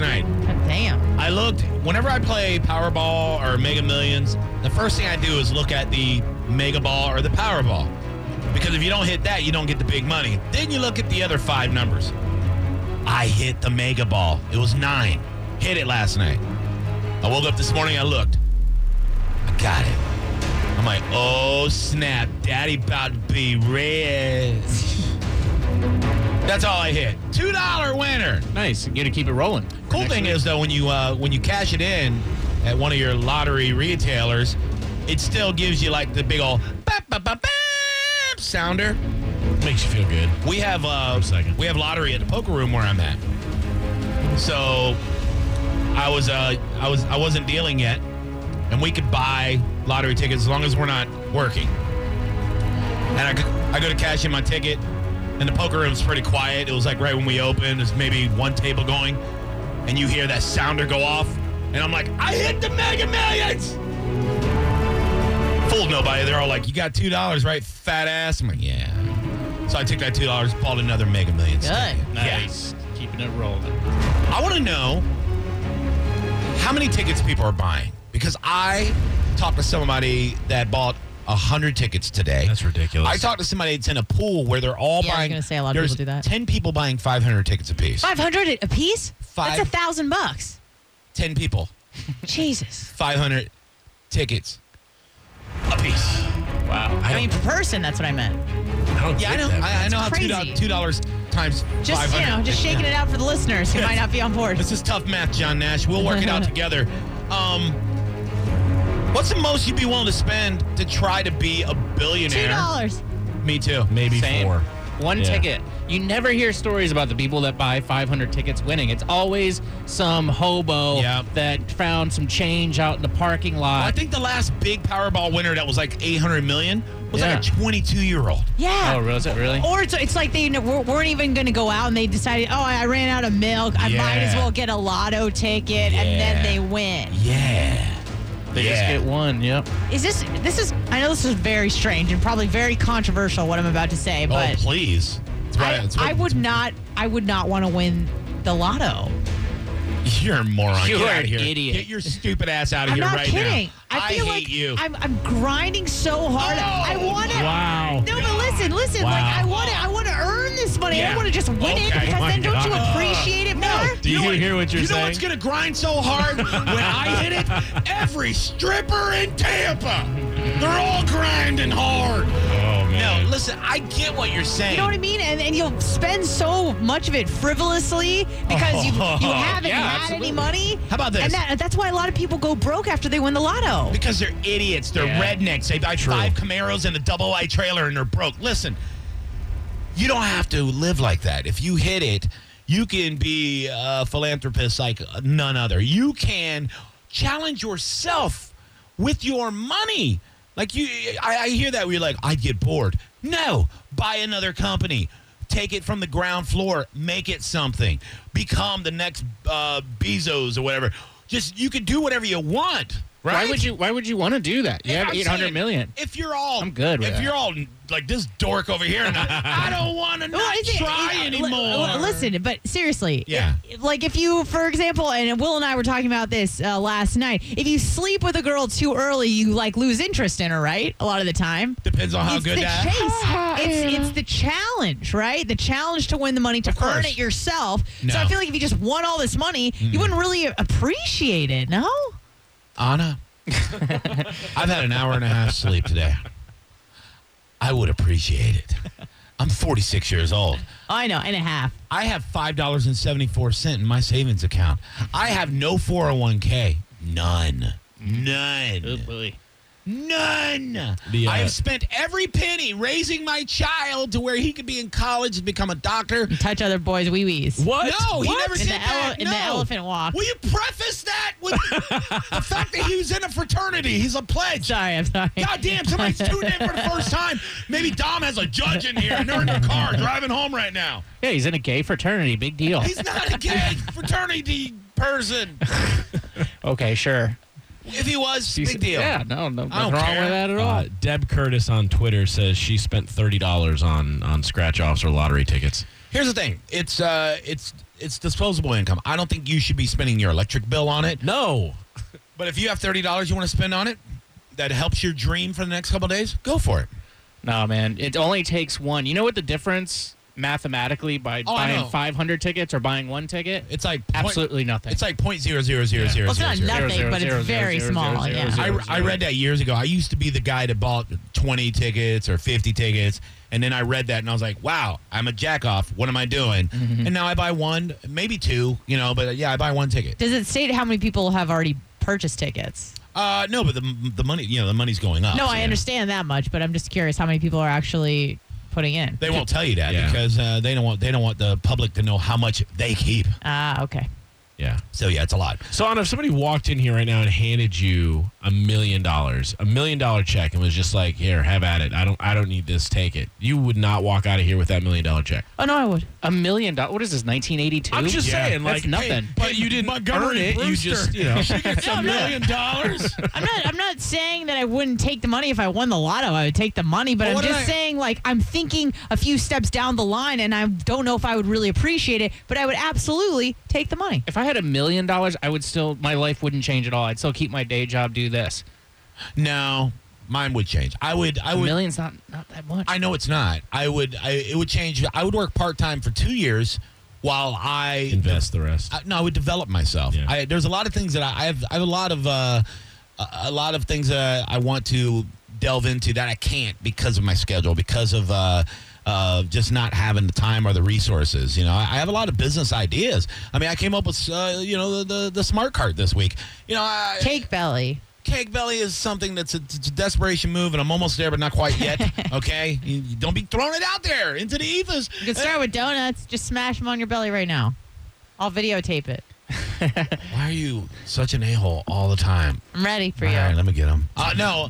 night. God damn. I looked, whenever I play Powerball or Mega Millions, the first thing I do is look at the Mega Ball or the Powerball. Because if you don't hit that, you don't get the big money. Then you look at the other 5 numbers. I hit the Mega Ball. It was 9. Hit it last night. I woke up this morning, I looked. I got it. I'm like, oh, snap. Daddy about to be rich. That's all I hit. $2 winner. Nice. You got to keep it rolling. Cool thing is, though, when you cash it in at one of your lottery retailers, it still gives you like the big old sounder. Makes you feel good. We have lottery at the poker room where I'm at. So I wasn't dealing yet, and we could buy lottery tickets as long as we're not working. And I go to cash in my ticket. And the poker room's pretty quiet. It was like right when we opened. There's maybe one table going. And you hear that sounder go off. And I'm like, I hit the Mega Millions! Fooled nobody. They're all like, you got $2, right, fat ass? I'm like, yeah. So I took that $2, bought another Mega Millions. Good. Nice. Yeah. Keeping it rolling. I want to know how many tickets people are buying. Because I talked to somebody that bought 100 tickets today. That's ridiculous. I talked to somebody that's in a pool where they're all buying. I was going to say a lot of people do that. 10 people buying 500 tickets apiece. 500 a piece? That's $1,000. 10 people. Jesus. 500 tickets apiece. Wow. I mean, per person, that's what I meant. Yeah, I know. I know how crazy. $2 times Just, 500. just shaking it out for the listeners who might not be on board. This is tough math, John Nash. We'll work it out together. What's the most you'd be willing to spend to try to be a billionaire? $2. Me too. Maybe Same. 4. One ticket. You never hear stories about the people that buy 500 tickets winning. It's always some hobo that found some change out in the parking lot. Well, I think the last big Powerball winner that was like $800 million was like a 22-year-old. Yeah. Oh, is it really? Or it's like they weren't even going to go out and they decided, I ran out of milk. I might as well get a lotto ticket, and then they win. Yeah. They just get one, yep. I know this is very strange and probably very controversial what I'm about to say, but please. I would not want to win the lotto. You're a moron. You're Get out an of here. idiot. Get your stupid ass out of here I'm not right kidding. now. I feel hate like you. I'm grinding so hard. I want to. Wow. No, but listen. Wow. Like I want to earn this money. I don't want to just win it because my then don't you God. appreciate it more? Do you hear what you're saying? You know what's going to grind so hard when I hit it? Every stripper in Tampa. They're all grinding hard. Oh, man. No, listen, I get what you're saying. You know what I mean? And you'll spend so much of it frivolously because you haven't had any money. How about this? And that's why a lot of people go broke after they win the lotto. Because they're idiots. They're rednecks. They buy 5 Camaros and a double-wide trailer and they're broke. Listen, you don't have to live like that. If you hit it, you can be a philanthropist like none other. You can challenge yourself with your money. Like I hear that where you're like, I'd get bored. No, buy another company. Take it from the ground floor. Make it something. Become the next Bezos or whatever. You could do whatever you want. Right? Why would you want to do that? You have I'm 800 saying, million. If you're all, I'm good with that. you're all like this dork over here, and I don't want to try anymore. Listen, but seriously, Yeah. like if you, for example, and Will and I were talking about this last night. If you sleep with a girl too early, you like lose interest in her, right? A lot of the time. Depends on how It's good the that. chase. It's the challenge, right? The challenge to win the money, to Of course. earn it yourself. No. So I feel like if you just won all this money, you wouldn't really appreciate it, no? Anna, I've had an hour and a half sleep today. I would appreciate it. I'm 46 years old. I know, and a half. I have $5.74 in my savings account. I have no 401k. None. Oh, boy. None. I have spent every penny raising my child to where he could be in college and become a doctor. Touch other boys' wee-wees. What? No, he never In did the that. in the elephant walk. Will you preface that with the fact that he was in a fraternity? He's a pledge. Sorry, I'm sorry. God damn, somebody's tuned in for the first time. Maybe Dom has a judge in here and they're in their car driving home right now. Yeah, he's in a gay fraternity. Big deal. He's not a gay fraternity person. Okay, sure. If he was, big deal. Yeah, nothing wrong care. with that at all. Deb Curtis on Twitter says she spent $30 on scratch-offs or lottery tickets. Here's the thing. It's it's disposable income. I don't think you should be spending your electric bill on it. No. But if you have $30 you want to spend on it, that helps your dream for the next couple of days, go for it. No, man. It only takes one. You know what the difference mathematically by buying 500 tickets or buying one ticket? It's like absolutely nothing. It's like 0.0000000. Well, it's not nothing, but it's very small. Yeah. I read that years ago. I used to be the guy that bought 20 tickets or 50 tickets, and then I read that and I was like, "Wow, I'm a jack off. What am I doing?" Mm-hmm. And now I buy one, maybe two, but yeah, I buy one ticket. Does it state how many people have already purchased tickets? No, but the money, the money's going up. No, I understand that much, but I'm just curious how many people are actually putting in. They won't tell you that because they don't want the public to know how much they keep. Okay. Yeah. So yeah, it's a lot. So Anna, if somebody walked in here right now and handed you $1 million check, and was just like, "Here, have at it. I don't need this. Take it." You would not walk out of here with that $1 million check. Oh no, I would. $1 million? What is this, 1982? I'm just saying, that's like, nothing. But you didn't earn it. You just, she gets $1 million. I'm not saying that I wouldn't take the money if I won the lotto. I would take the money, but Well, I'm just saying, like, I'm thinking a few steps down the line, and I don't know if I would really appreciate it, but I would absolutely take the money. If I had $1 million, I would still, my life wouldn't change at all. I'd still keep my day job, do this. No, mine would change. I would. $1 million's not that much. I know it's not. It would change. I would work part-time for 2 years while I invest the rest. I would develop myself. Yeah. There's a lot of things that I have a lot of things that I want to delve into that I can't because of my schedule, because of just not having the time or the resources. I have a lot of business ideas. I mean, I came up with the smart cart this week. Cake Belly. Cake Belly is something that's it's a desperation move, and I'm almost there, but not quite yet. Okay, you don't be throwing it out there into the ethos. You can start with donuts. Just smash them on your belly right now. I'll videotape it. Why are you such an a-hole all the time? I'm ready for All you. right, let me get them. No,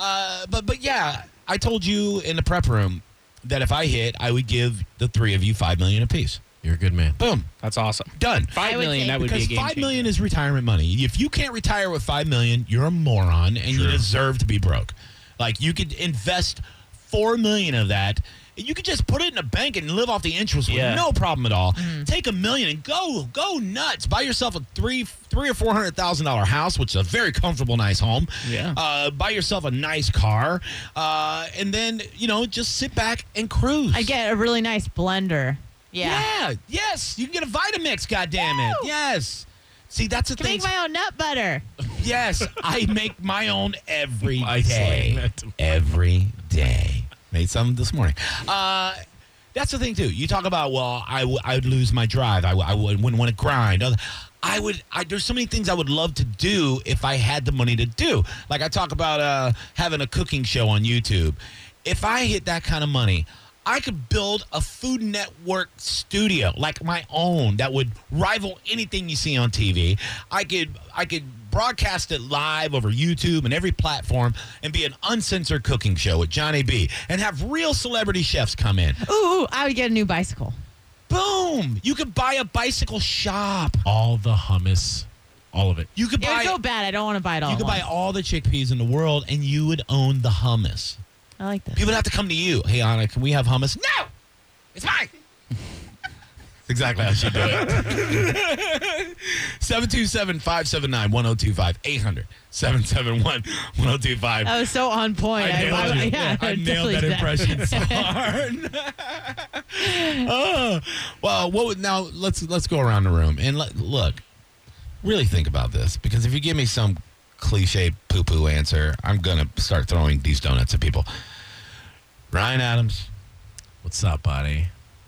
but yeah, I told you in the prep room that if I hit, I would give the three of you $5 million apiece. You're a good man. Boom. That's awesome. Done. $5 million, that would be a game because $5 million changer. is retirement money. If you can't retire with $5 million, you're a moron and you deserve to be broke. Like, you could invest $4 million of that. You could just put it in a bank and live off the interest with no problem at all. Take $1 million and go nuts. Buy yourself a $300,000 or $400,000 house, which is a very comfortable, nice home. Yeah. Buy yourself a nice car, and then just sit back and cruise. I get a really nice blender. Yeah. Yes. You can get a Vitamix. Goddammit. Yes. See, that's the I can thing. make my own nut butter. Yes, I make my own every I explained day. that to me. Every day. Made some this morning. That's the thing too. You talk about, well, I would lose my drive. I wouldn't want to grind. There's so many things I would love to do if I had the money to do. Like I talk about having a cooking show on YouTube. If I hit that kind of money, I could build a Food Network studio like my own that would rival anything you see on TV. I could broadcast it live over YouTube and every platform and be an uncensored cooking show with Johnny B and have real celebrity chefs come in. Ooh, I would get a new bicycle. Boom! You could buy a bicycle shop. All the hummus, all of it. You could It buy would go bad. I don't want to buy it all. you could at buy once. all the chickpeas in the world and you would own the hummus. I like this. People would have to come to you. Hey, Anna, can we have hummus? No! It's mine! That's exactly how she do it. 727-579-1025. 800-771-1025. That was so on point. I nailed that impression so hard. Now let's go around the room and look. Really think about this, because if you give me some cliche poo-poo answer, I'm gonna start throwing these donuts at people. Ryan Adams, What's up, buddy?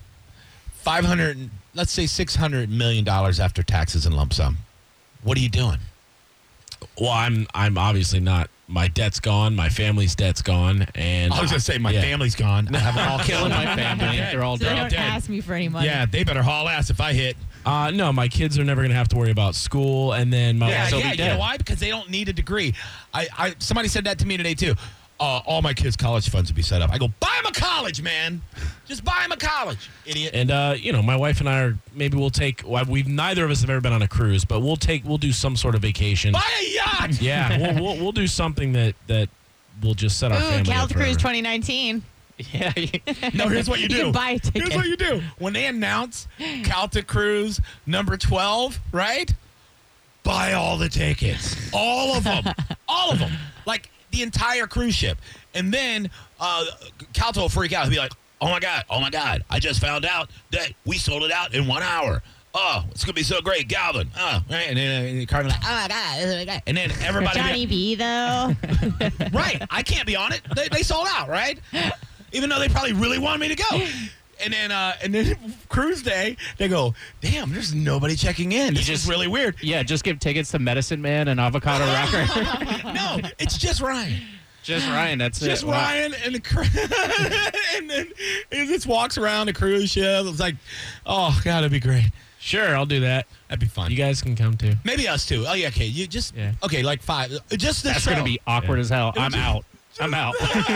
let's say $600 million after taxes and lump sum. What are you doing? Well, I'm obviously not. My debt's gone. My family's debt's gone. And I was gonna say my family's gone. I have them all Killing my family. They're all So they dead. don't dead. ask me for any money. Yeah, they better haul ass if I hit. No, my kids are never going to have to worry about school. And then my Yeah, wife will be you dead. know why? Because they don't need a degree. Somebody said that to me today too. All my kids' college funds would be set up. I go, buy them a college, man. Just buy them a college, idiot. And my wife and I we've neither of us have ever been on a cruise, but we'll do some sort of vacation. Buy a yacht. Yeah, we'll do something that will just set our Ooh, family up Cal Cruise forever. 2019. Yeah. No, here's what you do. You can buy a ticket. Here's what you do. When they announce Calta Cruise number 12, right? Buy all the tickets. All of them. All of them. Like the entire cruise ship. And then Calta will freak out. He'll be like, oh my God. I just found out that we sold it out in 1 hour. Oh, it's going to be so great, Galvin. Oh, right. And then Carmen like, oh my God, this is great. And then everybody. Johnny B, though. Right. I can't be on it. They sold out, right? Even though they probably really wanted me to go. And then cruise day, they go, damn, there's nobody checking in. This is really weird. Yeah, just give tickets to Medicine Man and Avocado Rocker. No, it's just Ryan. Just Ryan, that's it. Just Ryan and and then he just walks around the cruise ship. It's like, oh, God, it'd be great. Sure, I'll do that. That'd be fun. You guys can come too. Maybe us too. Oh, yeah, okay. You just, okay, like 5. Just the That's show. going to be awkward as hell. I'm out. I'm out.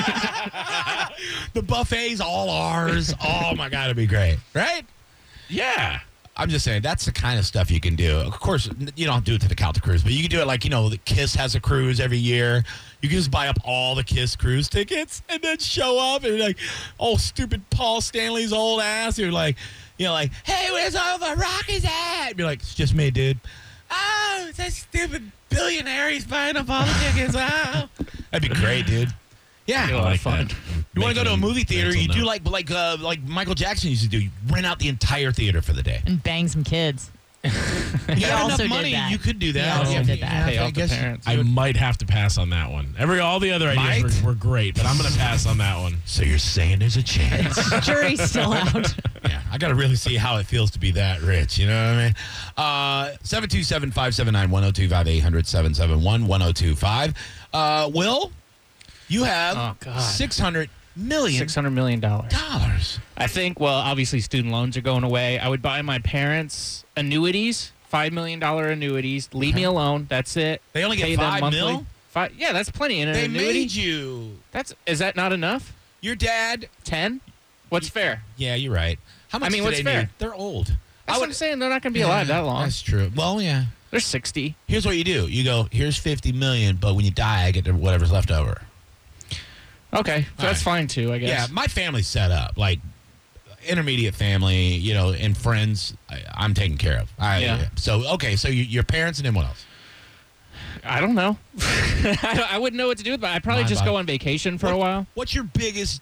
The buffet's all ours. Oh, my God, it'd be great. Right? Yeah. I'm just saying, that's the kind of stuff you can do. Of course, you don't do it to the Calta Cruise, but you can do it like, the KISS has a cruise every year. You can just buy up all the KISS cruise tickets and then show up and like, oh, stupid Paul Stanley's old ass. You're like, hey, where's all the Rockies at? You're like, it's just me, dude. Oh, it's that stupid billionaire. He's buying up all the tickets. Oh. That'd be great, dude. Yeah. I like fun. You want to go to a movie theater, you do like Michael Jackson used to do. You rent out the entire theater for the day. And bang some kids. You got also enough money, did that. you could do that. He also did that. Pay off the parents. I might have to pass on that one. All the other ideas were great, but I'm going to pass on that one. So you're saying there's a chance? Jury's still out. Yeah, I got to really see how it feels to be that rich. You know what I mean? 727-579-1025, 800-771-1025. Will, you have $600 million. $600 million. I think, obviously student loans are going away. I would buy my parents annuities, $5 million annuities. Leave me alone. That's it. They only get Pay them $5 monthly. mil? Yeah, that's plenty in an They annuity. made you. Is that not enough? Your dad. 10? What's fair? Yeah, you're right. How much do what's they fair? need? They're old. That's what I'm saying. They're not going to be alive that long. That's true. Well, yeah. They're 60. Here's what you do. You go, here's $50 million, but when you die, I get whatever's left over. Okay, so that's fine too, I guess. Yeah, my family's set up. Like, intermediate family, and friends, I'm taken care of. So your parents and then what else? I don't know. I wouldn't know what to do with it. I'd probably just go on vacation for a while. What's your biggest,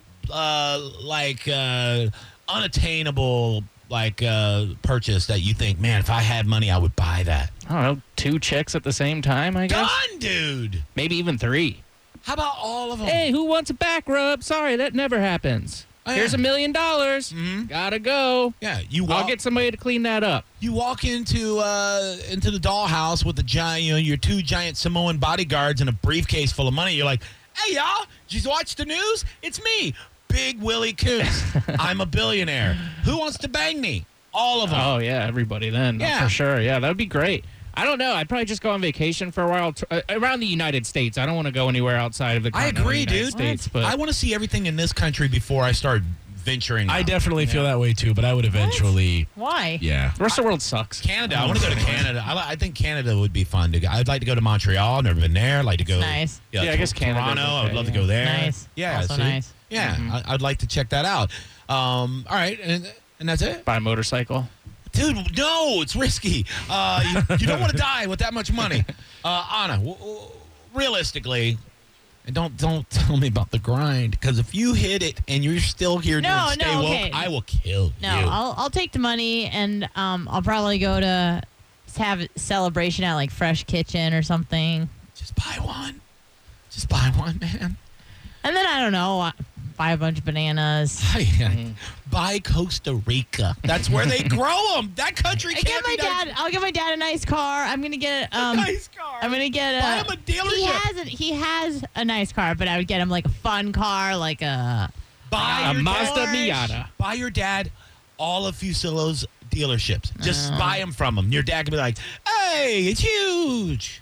unattainable, purchase that you think, man, if I had money, I would buy that? I don't know, 2 chicks at the same time, I guess. Done, dude. Maybe even 3. How about all of them? Hey, who wants a back rub? Sorry, that never happens. Oh, yeah. Here's $1 million. Gotta go. Yeah, I'll get somebody to clean that up. You walk into the dollhouse with the giant, your 2 giant Samoan bodyguards and a briefcase full of money. You're like, hey, y'all, did you watch the news? It's me, Big Willie Coons. I'm a billionaire. Who wants to bang me? All of them. Oh, yeah, everybody then. Yeah. For sure. Yeah, that would be great. I don't know. I'd probably just go on vacation for a while around the United States. I don't want to go anywhere outside of the I continental agree, United dude. States, but I want to see everything in this country before I start venturing out. I definitely feel that way too, but I would eventually. Why? Yeah. the rest of the world sucks. Canada. I want to go to Canada. I think Canada would be fun to go. I'd like to go to Montreal. Never been there. I'd like to go. Nice. Yeah, I guess Canada's Toronto. I would okay, love to yeah. go there. Nice. Yeah. Also see? nice. Yeah. I'd like to check that out. All right, and that's it. Buy a motorcycle. Dude, no, it's risky. You don't want to die with that much money. Anna, realistically, and don't tell me about the grind, because if you hit it and you're still here doing Stay Woke, okay. I will kill you. No, I'll take the money and I'll probably go to have a celebration at like Fresh Kitchen or something. Just buy one. Just buy one, man. And then I don't know, buy a bunch of bananas. Buy Costa Rica. That's where they grow them. That country can't be done. I'll get my dad a nice car. I'm gonna get a nice car. I'm gonna get buy him a dealership. He has a nice car, but I would get him like a fun car, like a Mazda Miata. Buy your dad all of Fusillo's dealerships. Just buy them from him. Your dad can be like, "Hey, it's huge."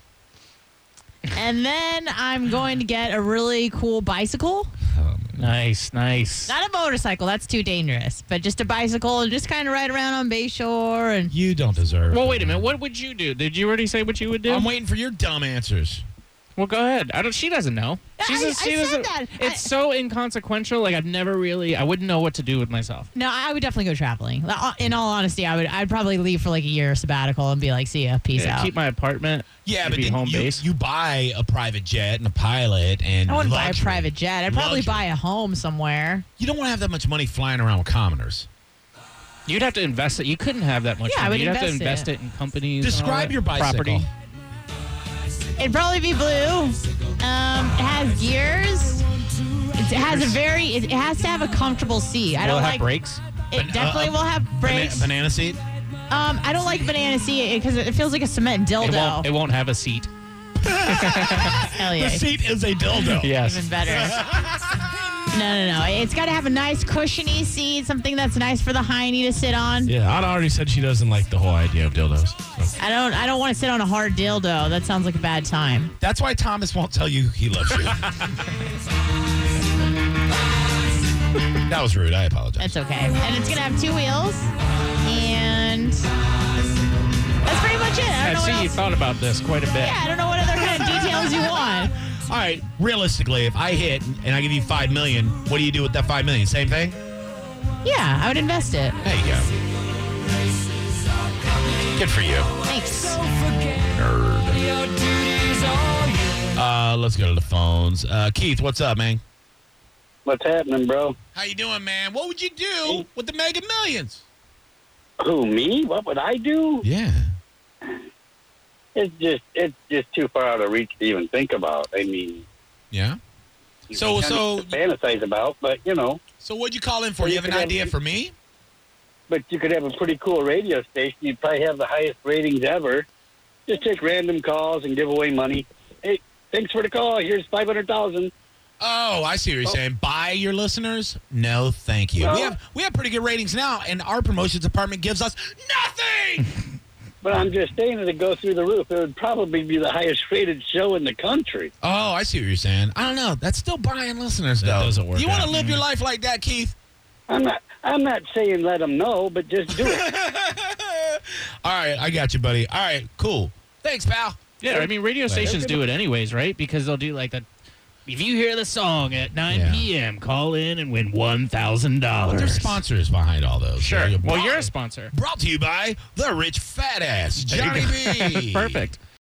And then I'm going to get a really cool bicycle. Nice. Not a motorcycle. That's too dangerous. But just a bicycle and just kind of ride around on Bayshore. And You don't deserve it. Well, wait a minute. What would you do? Did you already say what you would do? I'm waiting for your dumb answers. Well, go ahead. She doesn't know. I said that. It's so inconsequential. Like, I wouldn't know what to do with myself. No, I would definitely go traveling. In all honesty, I'd probably leave for like a year sabbatical and be like, see ya, peace out. Keep my apartment. Yeah, but be then home base. you buy a private jet and a pilot and I wouldn't buy a luxury. private jet. I'd probably Luxury. buy a home somewhere. You don't want to have that much money flying around with commoners. You'd have to invest it. You couldn't have that much Yeah, I money. would You'd have to invest invest it in companies. and all Describe that. your bicycle. Property. It'd probably be blue. It has gears. It has to have a comfortable seat. I Will don't it like have brakes? It definitely will have brakes. Banana seat? I don't like banana seat because it feels like a cement dildo. It won't have a seat. Hell yeah. The seat is a dildo. Yes. Even better. No. It's got to have a nice cushiony seat, something that's nice for the hiney to sit on. Yeah, Anna already said she doesn't like the whole idea of dildos. So. I don't want to sit on a hard dildo. That sounds like a bad time. That's why Thomas won't tell you he loves you. That was rude. I apologize. It's okay. And it's going to have 2 wheels. And that's pretty much it. I don't know what you else. thought about this quite a bit. Yeah, I don't know what other kind of details you want. All right, realistically, if I hit and I give you $5 million, what do you do with that $5 million? Same thing? Yeah, I would invest it. There you go. Good for you. Thanks. Nerd. Let's go to the phones. Keith, what's up, man? What's happening, bro? How you doing, man? What would you do with the Mega Millions? Who, me? What would I do? Yeah. It's just too far out of reach to even think about. I mean, Yeah? So fantasize about, but So what'd you call in for? Well, You you have an could have- idea for me? but you could have a pretty cool radio station. You'd probably have the highest ratings ever. Just take random calls and give away money. Hey, thanks for the call. Here's 500,000. Oh, I see what you're saying. Buy your listeners? No, thank you. No. We have pretty good ratings now, and our promotions department gives us nothing. But I'm just saying that it go through the roof. It would probably be the highest rated show in the country. Oh, I see what you're saying. I don't know. That's still buying listeners, though. That doesn't work You want to out. live your life like that, Keith? I'm not saying let them know, but just do it. All right, I got you, buddy. All right, cool. Thanks, pal. Yeah, I mean, radio stations do it anyways, right? Because they'll do like that. If you hear the song at 9 p.m., call in and win $1,000. There's sponsors behind all those. Sure. So Well, you're a sponsor. Brought to you by the Rich Fat Ass, Johnny B. Perfect.